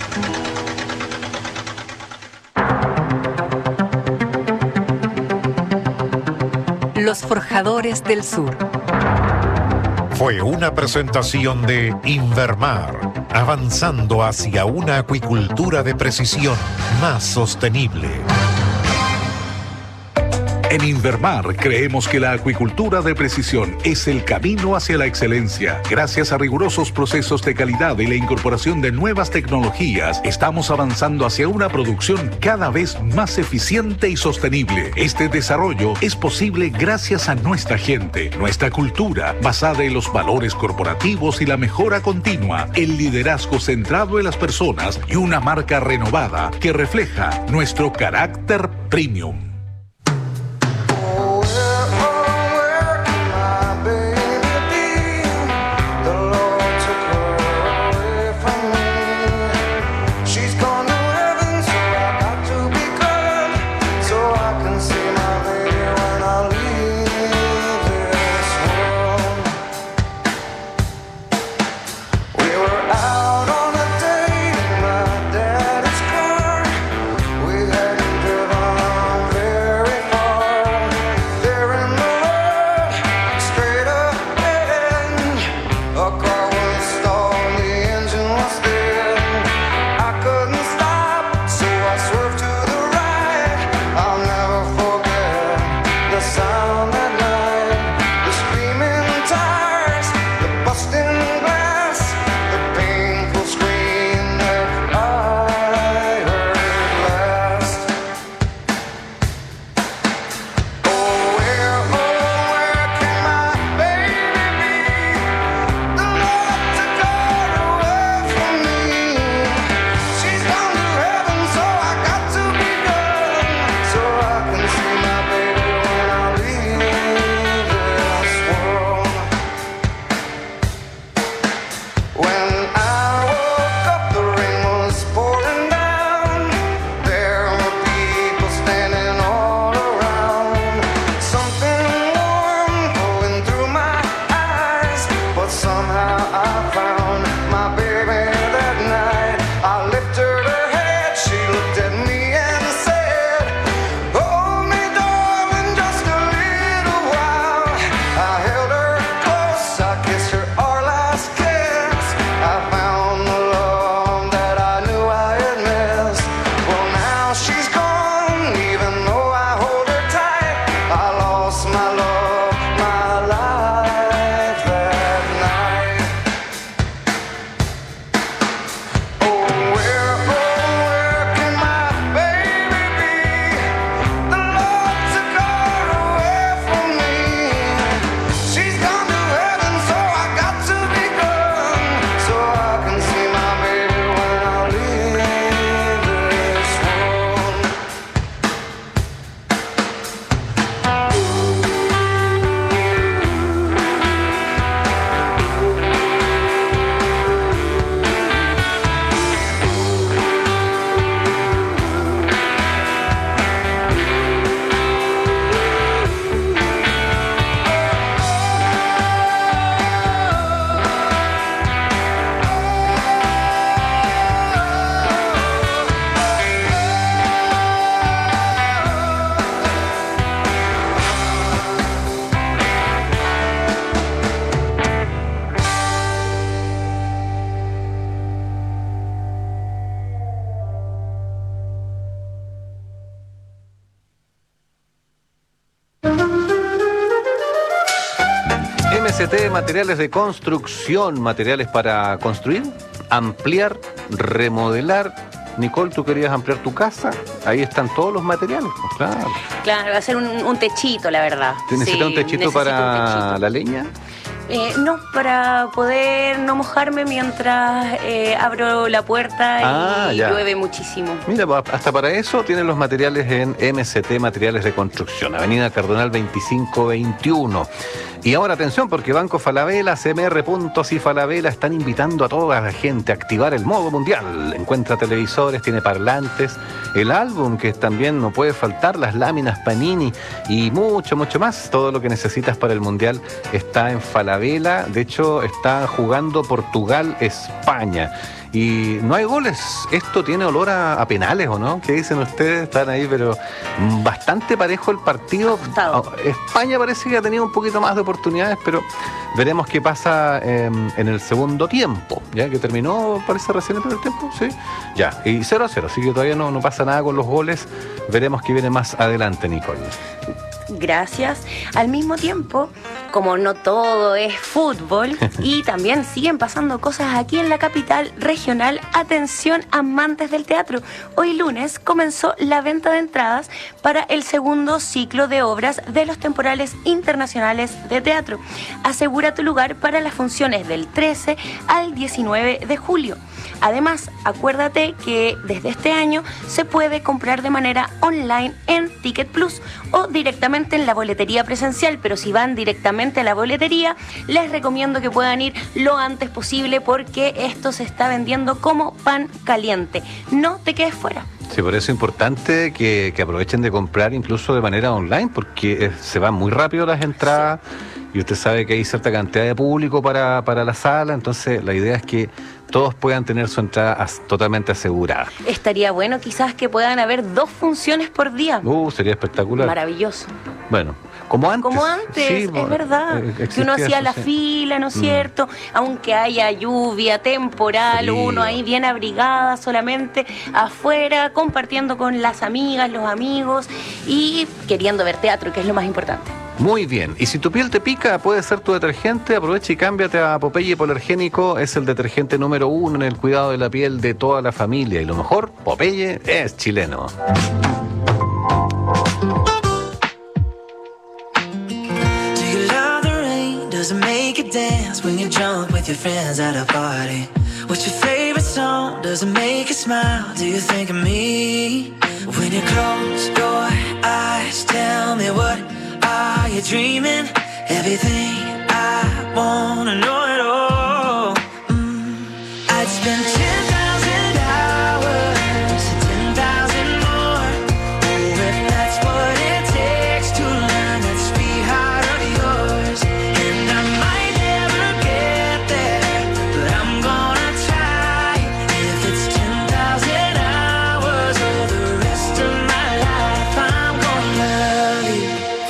Speaker 1: Los Forjadores del Sur.
Speaker 3: Fue una presentación de Invermar, avanzando hacia una acuicultura de precisión más sostenible.
Speaker 9: En Invermar creemos que la acuicultura de precisión es el camino hacia la excelencia. Gracias a rigurosos procesos de calidad y la incorporación de nuevas tecnologías, estamos avanzando hacia una producción cada vez más eficiente y sostenible. Este desarrollo es posible gracias a nuestra gente, nuestra cultura, basada en los valores corporativos y la mejora continua, el liderazgo centrado en las personas y una marca renovada que refleja nuestro carácter premium.
Speaker 5: We had driven
Speaker 14: S T Materiales de Construcción, materiales para construir, ampliar, remodelar. Nicole, ¿tú querías ampliar tu casa? Ahí están todos los materiales, pues claro.
Speaker 4: Claro, va a ser un, un techito, la verdad.
Speaker 14: ¿Te necesitas
Speaker 4: sí,
Speaker 14: un techito para
Speaker 4: un techito.
Speaker 14: la leña?
Speaker 4: Eh, no, para poder no mojarme mientras eh, abro la puerta
Speaker 14: Ah,
Speaker 4: y
Speaker 14: ya.
Speaker 4: llueve muchísimo.
Speaker 14: Mira, hasta para eso tienen los materiales en M C T Materiales de Construcción, Avenida Cardenal veinticinco veintiuno. Y ahora atención, porque Banco Falabella, C M R Puntos y Falabella están invitando a toda la gente a activar el modo mundial. Encuentra televisores, tiene parlantes, el álbum que también no puede faltar, las láminas Panini y mucho, mucho más. Todo lo que necesitas para el mundial está en Falabella. De hecho, está jugando Portugal-España. Y no hay goles. Esto tiene olor a, a penales, ¿o no? ¿Qué dicen ustedes? Están ahí, pero bastante parejo el partido. España parece que ha tenido un poquito más de oportunidades, pero veremos qué pasa eh, en el segundo tiempo. Ya que terminó, parece recién el primer tiempo, sí. Ya, y cero a cero, así que todavía no, no pasa nada con los goles. Veremos qué viene más adelante, Nicole.
Speaker 4: Gracias. Al mismo tiempo, como no todo es fútbol y también siguen pasando cosas aquí en la capital regional, atención amantes del teatro. Hoy lunes comenzó la venta de entradas para el segundo ciclo de obras de los temporales internacionales de teatro. Asegura tu lugar para las funciones del trece al diecinueve de julio. Además, acuérdate que desde este año se puede comprar de manera online en Ticket Plus o directamente en la boletería presencial, pero si van directamente a la boletería, les recomiendo que puedan ir lo antes posible porque esto se está vendiendo como pan caliente. No te quedes fuera.
Speaker 14: Sí, por eso es importante que, que aprovechen de comprar incluso de manera online, porque eh, se van muy rápido las entradas. Sí. Y usted sabe que hay cierta cantidad de público para, para la sala, entonces la idea es que todos puedan tener su entrada as, totalmente asegurada.
Speaker 4: Estaría bueno quizás que puedan haber dos funciones por día.
Speaker 14: Uh, sería espectacular.
Speaker 4: Maravilloso.
Speaker 14: Bueno, como antes.
Speaker 4: Como antes, sí, es verdad. Que uno hacía eso, la sí. fila, ¿no es mm. cierto? Aunque haya lluvia, temporal, Frío. Uno ahí bien abrigada solamente afuera, compartiendo con las amigas, los amigos y queriendo ver teatro, que es lo más importante.
Speaker 14: Muy bien, y si tu piel te pica, puede ser tu detergente, aprovecha y cámbiate a Popeye Hipoalergénico, es el detergente número uno en el cuidado de la piel de toda la familia, y lo mejor, Popeye es chileno.
Speaker 5: Does it make you dance when you're drunk with your friends at a party? What's your favorite song? Does it make you smile? Do you think of me? When you close your eyes, tell me what are you dreaming? Everything I wanna know it all. Mm. I'd spend ten thousand hours, ten thousand more. Oh, if that's what it takes to learn that sweetheart of yours. And I might never get there, but I'm gonna try. If it's ten thousand hours or the rest of my life, I'm gonna love you.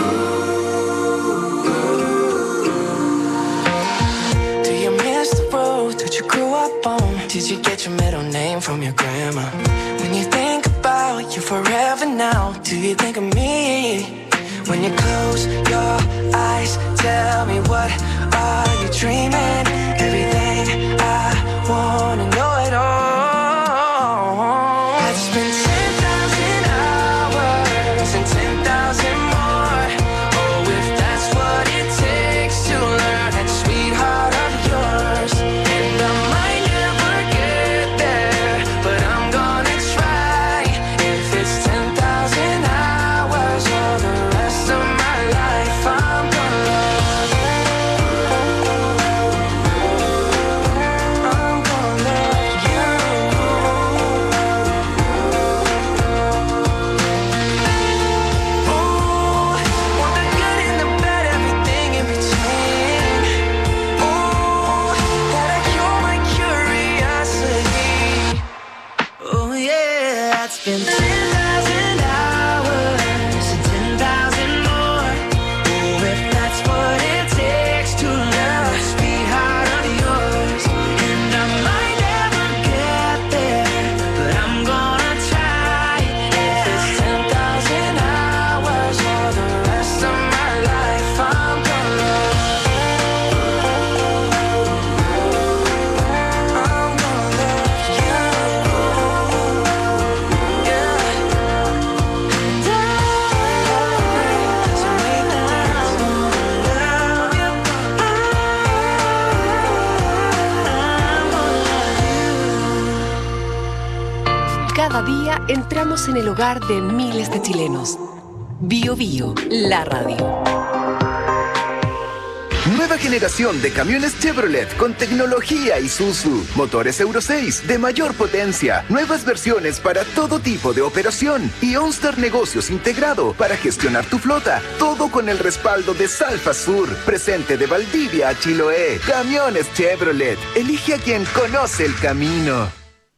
Speaker 5: Did you get your middle name from your grandma? When you think about you forever now, do you think of me? When you close your eyes, tell me what are you dreaming? Everything I wanna know it all. I'd spend ten thousand hours and ten thousand more. Oh, if that's what it takes to learn that sweetheart of yours. And I might
Speaker 1: entramos en el hogar de miles de chilenos. Bio Bio, la radio.
Speaker 7: Nueva generación de camiones Chevrolet con tecnología Isuzu. Motores Euro seis de mayor potencia. Nuevas versiones para todo tipo de operación. Y OnStar Negocios integrado para gestionar tu flota. Todo con el respaldo de Salfa Sur. Presente de Valdivia a Chiloé. Camiones Chevrolet. Elige a quien conoce el camino.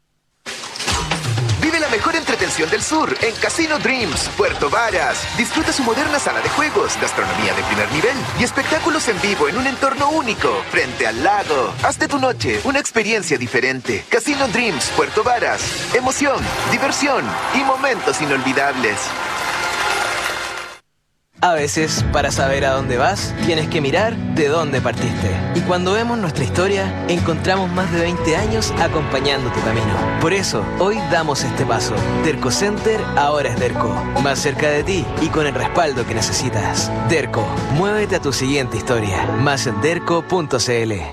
Speaker 12: Vive la mejor entretención del sur en Casino Dreams, Puerto Varas. Disfruta su moderna sala de juegos, gastronomía de primer nivel y espectáculos en vivo en un entorno único, frente al lago. Haz de tu noche una experiencia diferente. Casino Dreams, Puerto Varas. Emoción, diversión y momentos inolvidables.
Speaker 11: A veces, para saber a dónde vas, tienes que mirar de dónde partiste. Y cuando vemos nuestra historia, encontramos más de veinte años acompañando tu camino. Por eso, hoy damos este paso. Derco Center ahora es Derco. Más cerca de ti y con el respaldo que necesitas. Derco, muévete a tu siguiente historia. Más en derco punto c l.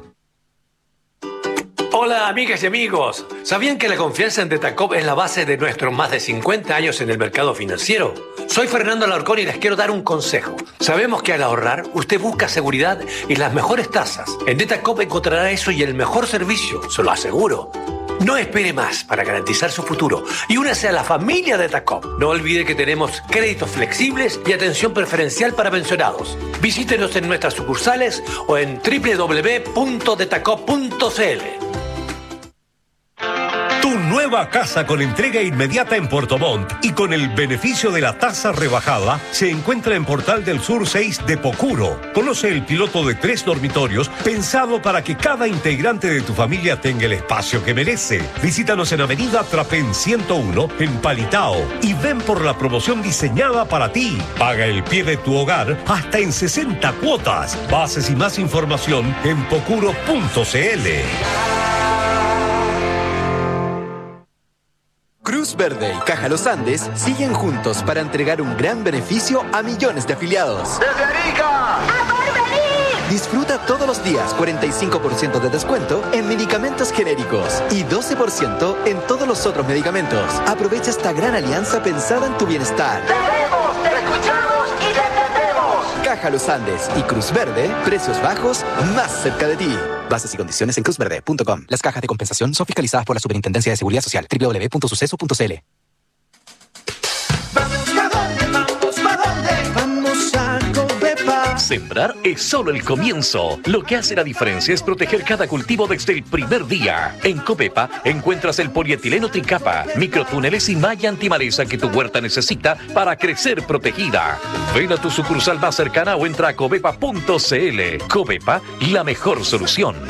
Speaker 8: Hola amigas y amigos, ¿sabían que la confianza en Detacop es la base de nuestros más de cincuenta años en el mercado financiero? Soy Fernando Alarcón y les quiero dar un consejo. Sabemos que al ahorrar usted busca seguridad y las mejores tasas. En Detacop encontrará eso y el mejor servicio, se lo aseguro. No espere más para garantizar su futuro y únase a la familia Detacop. No olvide que tenemos créditos flexibles y atención preferencial para pensionados. Visítenos en nuestras sucursales o en doble u doble u doble u punto detacop punto c l.
Speaker 10: Tu nueva casa con entrega inmediata en Puerto Montt y con el beneficio de la tasa rebajada se encuentra en Portal del Sur seis de Pocuro. Conoce el piloto de tres dormitorios pensado para que cada integrante de tu familia tenga el espacio que merece. Visítanos en Avenida Trapén ciento uno en Palitao y ven por la promoción diseñada para ti. Paga el pie de tu hogar hasta en sesenta cuotas. Bases y más información en pocuro punto c l.
Speaker 24: Cruz Verde y Caja Los Andes siguen juntos para entregar un gran beneficio a millones de afiliados.
Speaker 12: ¡Desde Arica! ¡A Porvenir!
Speaker 24: Disfruta todos los días cuarenta y cinco por ciento de descuento en medicamentos genéricos y doce por ciento en todos los otros medicamentos. Aprovecha esta gran alianza pensada en tu bienestar.
Speaker 12: ¡Te vemos, te escuchamos y te entendemos!
Speaker 24: Caja Los Andes y Cruz Verde, precios bajos más cerca de ti. Bases y condiciones en cruz verde punto com. Las cajas de compensación son fiscalizadas por la Superintendencia de Seguridad Social. doble u doble u doble u punto suceso punto c l.
Speaker 5: Vamos, ¿pa' dónde? Vamos, ¿pa' dónde? Vamos a Covepa.
Speaker 25: Sembrar es solo el comienzo. Lo que hace la diferencia es proteger cada cultivo desde el primer día. En Covepa encuentras el polietileno tricapa, microtúneles y malla antimaleza que tu huerta necesita para crecer protegida. Ven a tu sucursal más cercana o entra a covepa punto c l. Covepa, la mejor solución.